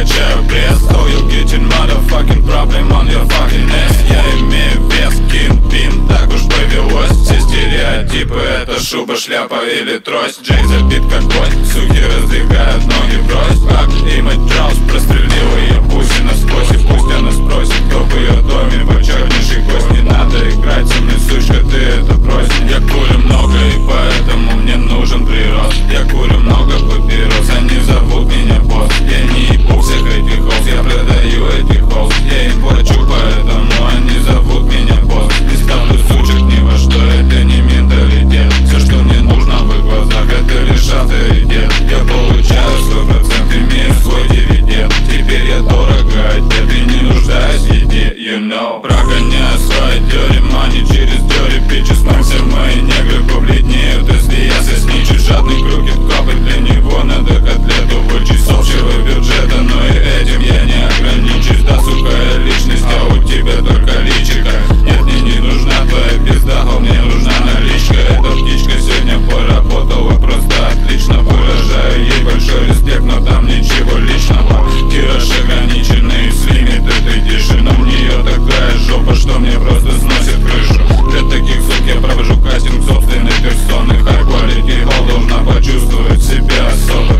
качаю пресс. Oh, you getting motherfucking problem on your fucking ass. Я имею вес, кингпин, так уж повелось. Все стереотипы, это шуба, шляпа или трость. Джей забит как гвоздь, суки раздвигают ноги врозь. Как имя Джаус прострелил ее пусть насквозь. И пусть она спросит, кто в ее доме почернейший гость. Не надо играть со мной, сучка, ты это брось. Я курю много и поэтому мне нужен прирост. Я курю много папирос, они зовут меня босс. Я не ебу всех этих холст, я продаю этих холст. Я им плачу, поэтому они зовут меня босс. Не ставлю сучек ни во что, это не менталитет. Все, что мне нужно в их глазах, это лишь авторитет. Я получаю 100%, имею свой дивиденд. Теперь я дорого одет и не нуждаюсь в еде, you know. Прогоняю свои dirty money через dirty bitches. Все мои негры побледнеют, если я сосничу. Жадный крюкет копать, для него надо котлету вычесть с общего бюджета. Но и этим я не ограничусь. Да, сука, я личность, а у тебя только личика. Нет, мне не нужна твоя пизда, мне нужна наличка. Эта птичка сегодня поработала просто отлично. Выражаю ей большой респект, но там ничего личного. Тираж ограниченный, с лимит этой диши. Но у нее такая жопа, что мне просто сносит крышу. Для таких сук я провожу кастинг собственной персоны. High quality hall должна почувствовать себя особо.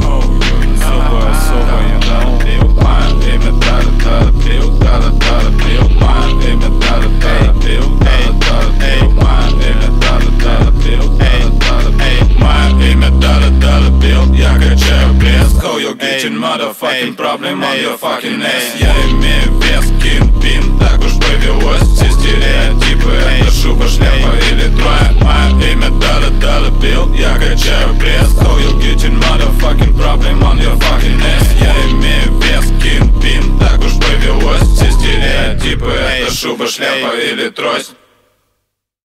Особо, я дал пил, мое имя тара-тара пил, тара-тара пил, мое имя тара-тара пил, тара-тара пил, мое имя тара-тара пил, тара-тара пил, мое имя тара-тара пил. Я качаю пресс. Oh, you getting motherfucking problem on your fucking ass. Я имею вес, кингпин, так уж повелось. Все стереотипы, это шуба, шляпа или трое. Мое имя тара-тара пил. Я качаю пресс. Oh, you getting motherfucking problem on your fucking ass. Я имею вес, кингпин, так уж повелось. Все стереотипы, это шуба, шляпа или трость.